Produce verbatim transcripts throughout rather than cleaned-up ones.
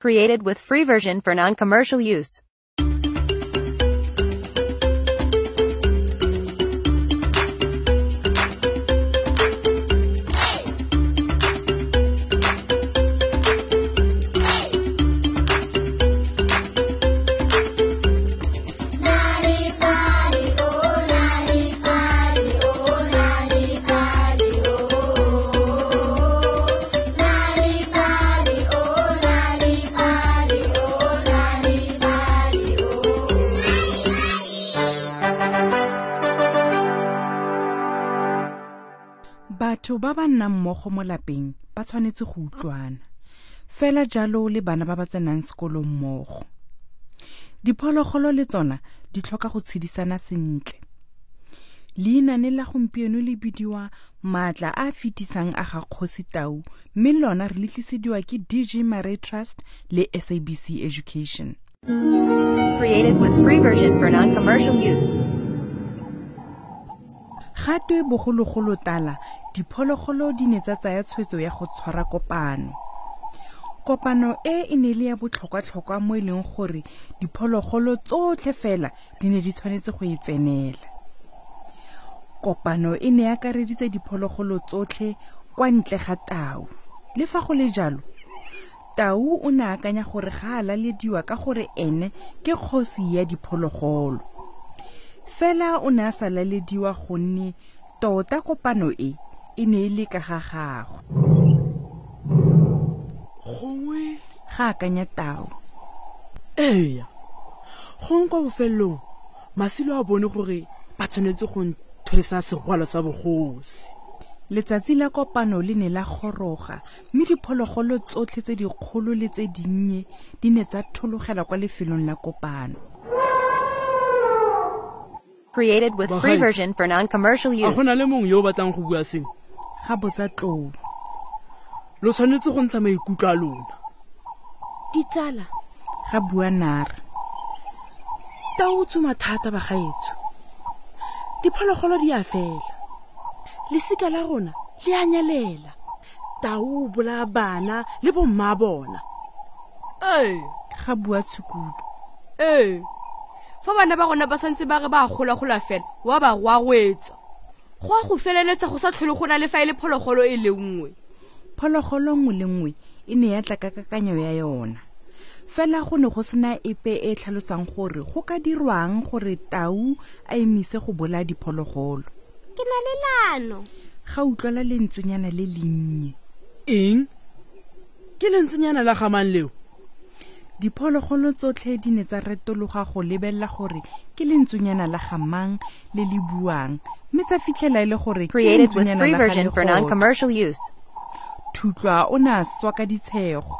Created with free version for non-commercial use. Batho ba ba nnang mmogo mo lapeng ba tshwanetse go utlwana fela jalo le bana ba ba tsenang sekolo mmogo. Diphologolo le tsona di tlhoka go tshedisana sentle. Leinaane la gompieno le bidiwa Maatla a Fetisang a ga Kgosi Tau, mme lona re letlisediwa ke D J Marais Trust le S A B C Education. Created with free version for non-commercial use. Gatwe bogologolo tala diphologolo di ne tsa tsaya tshwetso ya go tshwara kopano. Kopano e e ne le ya botlhokwa-tlhokwa mo e leng gore diphologolo tsotlhe fela di ne di tshwanetse go e tsenela. Kopano e ne ya akareditse diphologolo tsotlhe kwa ntle ga Tau. Le fa go le jalo, Tau o ne a akanya gore ga a lalediwa ka gore ene ke kgosi ya diphologolo. Fela o ne a sa lalediwa gonne tota kopano e e ne e le ka ga gagwe. Gongwe ga akanya Tau. Eya, gongwe kwa bofelong Masilo a bone gore ba tshwanetse go nthwesa segwalo sa bogosi. Letsatsi la kopano le ne la goroga, mme diphologolo tsotlhe tse dikgolo le tse dinnye di ne tsa thologela kwa lefelong la kopano. Created with free version for non-commercial A use. gona le mongwe yo o batlang go bua seng. Ga botsa Tlou. Lo tshwanetse go ntsha maikutlo a lona. Ditsala, Ga bua Nara. Tau o tsoma thata ba gaetso. Diphologolo di a fela. Lesika la rona le a nyelela. Tau o bolaya bana le bomma bona. Ee, Ga bua Tshukudu. ee. Fa bana ba rona ba santse ba re ba gola gola fela, wa ba wa gwetsa. Go a go feleletsa go sa tlhole go na le fa ile phologolo e le nngwe. Phologolo nngwe le nngwe e ne ya tla ka kakanyo ya yona. Fela go ne go sena epe e tlhalosang gore go ka dirwang gore Tau a emise go bolaya diphologolo. Ke na le lano. Ga utlwala lentswenyana le lennye. Eng? Ke lentsenyana la gamang leo. Diphologolo tsotlhe di ne tsa retologa go lebella gore ke lentswenyana la gamang le le buang, mme tsa fitlhela ile gore ke Created with lentswenyana free la ga version for Legotlo. non-commercial use. Thutlwa o ne a swa ka ditshego.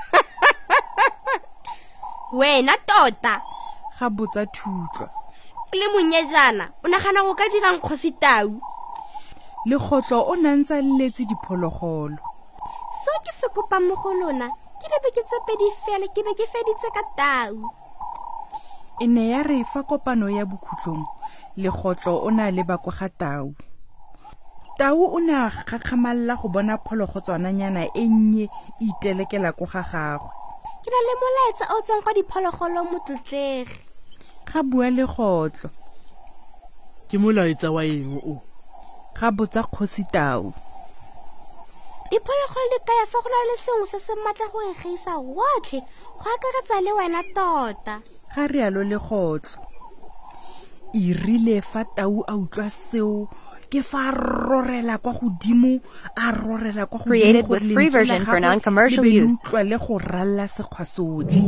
Wena tota, Ga botsa Thutlwa. o le monyejana, o nagana go ka dirang Kgosi Tau. Legotlo o ne a ntse a leletse diphologolo. So ke se kopang mo go lona, ke dibeke tse pedi fela ke be ke feditse ka Tau. E ne ya re fa kopano ya bokhutlong, Legotlo o ne a leba kwa ga Tau. Tau o ne a gakgamalla go bona phologotswananyana e nnye e itelekela kwa ga gagwe. Ke na le molaetsa o tswang kwa diphologolo mo tlotlege. Ga bua Legotlo. Ke molaetsa wa eng o? Ga botsa Kgosi Tau. Diphologolo di kaya fa go na le sengwe se se matla go e gaisa gotlhe, go akaretsa le wena tota. Ga rialo Legotlo. E rile fa Tau a utlwa seo ke fa a rorela kwa godimo, a rorela kwa godimo. Created gore with free lentswe la version for gagwe non-commercial le be le use. utlwa le go ralla sekgwa sotlhe.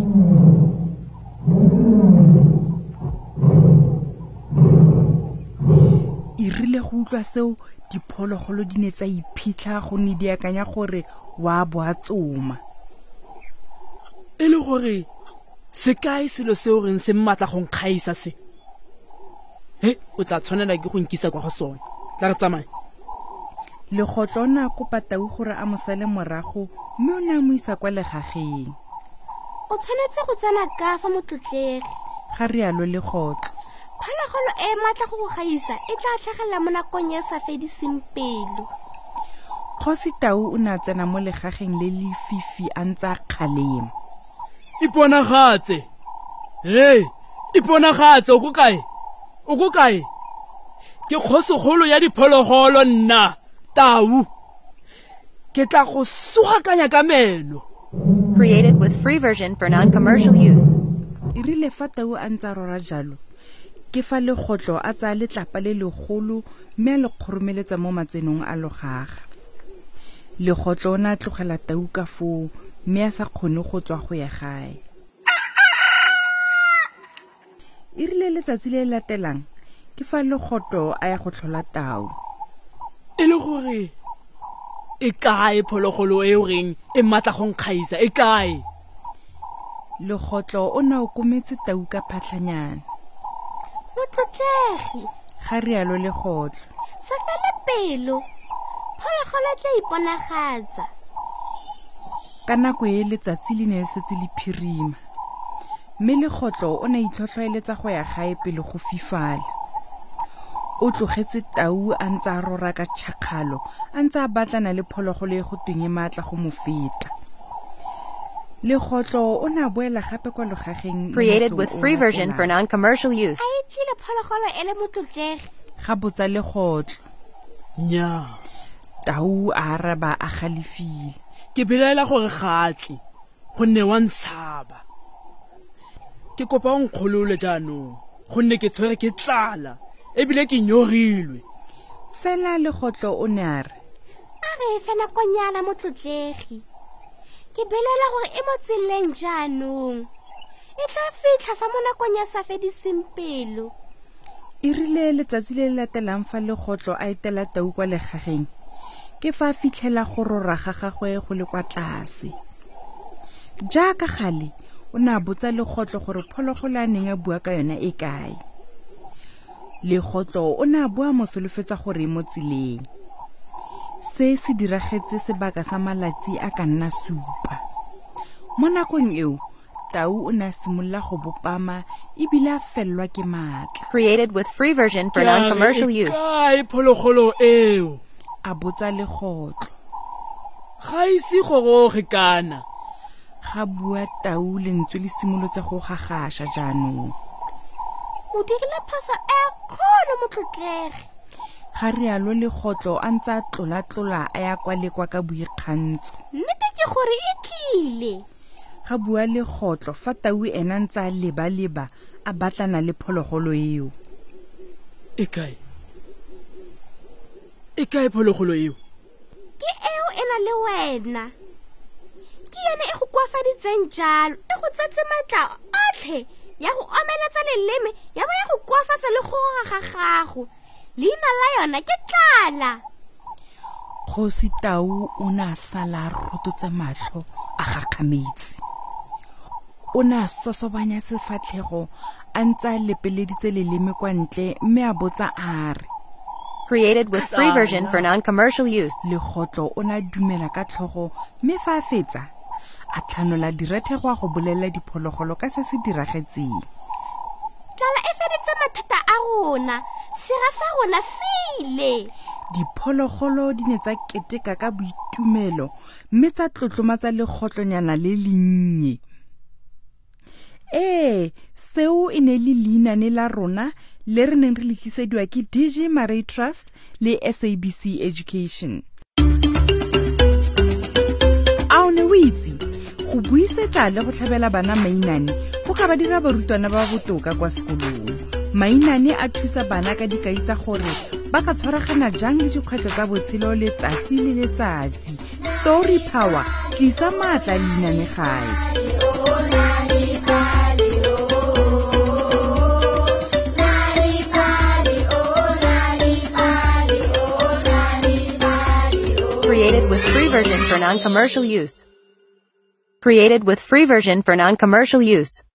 E rile go utlwa seo diphologolo di ne tsa iphitlha gonne di akanya gore wa bo a tsoma. E le gore se kae selo seo reng se mmatla go nkgaisa se. He, o tla tshwanela ke go nkisa kwa go sone. Tla re tsamaye. Legotlo o ne a kopa Tau gore a mo sale morago, mme o ne a mo isa kwa legageng. O tshwanetse go tsena ka fa mo tlotlege. Ga rialo Legotlo. Phologolo e matla go go gaisa e tla tlhagelela mo nakong e sa fediseng pelo. Kgosi Tau o ne a tsena mo legageng le le fifi a ntse a kgalema. iponagatse. Hey, iponagatse o go kae? O go kae? Ke kgosogolo ya diphologolo nna, Tau. Ke tla go sugakanya ka meno. Created with free version for non-commercial use. E rile fa Tau a ntse a rora jalo, ke fa legotlo a tsaya letlapa le legolo mme a le kgoromeletsa mo matsenong a logaga. Legotlo o ne a tlogela Tau ka foo mme a sa kgone go tswa go ya gae. E rile letsatsi le le latelang ke fa legotlo a ya go tlhola Tau. E le gore e kae phologolo e o reng e matla go nkgaisa, e kae? Legotlo o ne a okometse Tau ka phatlhanyana. Motlotlegi, Ga rialo legotlo. sa fele pelo. Phologolo e tla iponagatsa. Ka nako e letsatsi le ne le setse le phirima, mme legotlo o ne a itlhotlhoeletsa go ya gae pele go fifala. O tlogetse Tau a ntse a rora ka tšhakgalo a ntse a batlana le phologolo e go tweng e maatla go mo feta. Legotlo o ne a boela gape kwa logageng. Created with free version for non-commercial use. A itlile phologolo e le motlotlegi. Ga botsa legotlo. Nnyaa. Tau a araba a galefile. Ke belaela gore gatle gonne wa ntshaba. Ke kopa o nkgolole jaanong gonne ke tshwere ke tlala ebile ke nyogilwe. Fela legotlo o ne a re, A re fe nakonyana motlotlegi. Ke belaela gore e mo tseleng jaanong. E tla fitlha fa mo nakong ya sa fediseng pelo. e rile letsatsi le le latelang fa legotlo a etela Tau kwa legageng, ke fa a fitlhela go rora ga gagwe go le kwa tlase. Jaaka gale o ne a botsa legotlo gore phologolo a neng a bua ka yona e kae. Legotlo o ne a bua mosolofetsa gore mo tseleng. Se se diragetse sebaka sa malatsi a ka nna supa. Mo nakong eo Tau o ne a simolola go bopama ebile a fellwa ke maatla. Created with free version for non-commercial use. Kae phologolo eo? A botsa legotlo. Ga ise goroge kana. Ga bua Tau lentswe le simolotse go gagasha jaanong. O dirile phoso e kgolo motlotlegi. Ga rialo legotlo a ntse a tlola-tlola a ya kwa le kwa ka boikgantsho. Nnete ke gore e tlile. Ga bua legotlo fa Tau ena ntse a leba-leba a batlana le phologolo eo. E kae? E kae phologolo eo? Ke eo e na le wena. Ke yene e go koafaditseng jalo, e go tsetse matla otlhe ya go omeletsa leleme ya ba ya go koafatsa le go ga gago. Leina la yona ke Tlala. Kgosi Tau o ne a sala a rototse matlho a gakgametse. O ne a sosobanya sefatlhego a ntse a lepeleditse leleme kwa ntle mme a botsa a re. Created with free version for non-commercial use. Legotlo o ne a dumela ka tlhogo mme fa a fetsa a tlhanola direthe go a go bolela diphologolo ka se se diragetseng. Tlala e feditse mathata a rona. Sera sa rona se ile. Diphologolo di ne tsa keteka ka boitumelo mme tsa tlotlomatsa legotlonyana le lennye. Ee, seo e ne le leinane la rona le re neng re le tlisediwa ke D J Marie Trust le S A B C Education. A o ne o itse go buisetsa le go tlhabela bana mainane go ka ba dira barutwana ba botoka kwa sekolong. Mainane a thusa bana ka dikai tsa gore ba ka tshwaragana jang le dikgwetlho tsa botshelo letsatsi le letsatsi. Story Power, tlisa maatla leinane gae. Created with free version for non-commercial use. Created with free version for non-commercial use.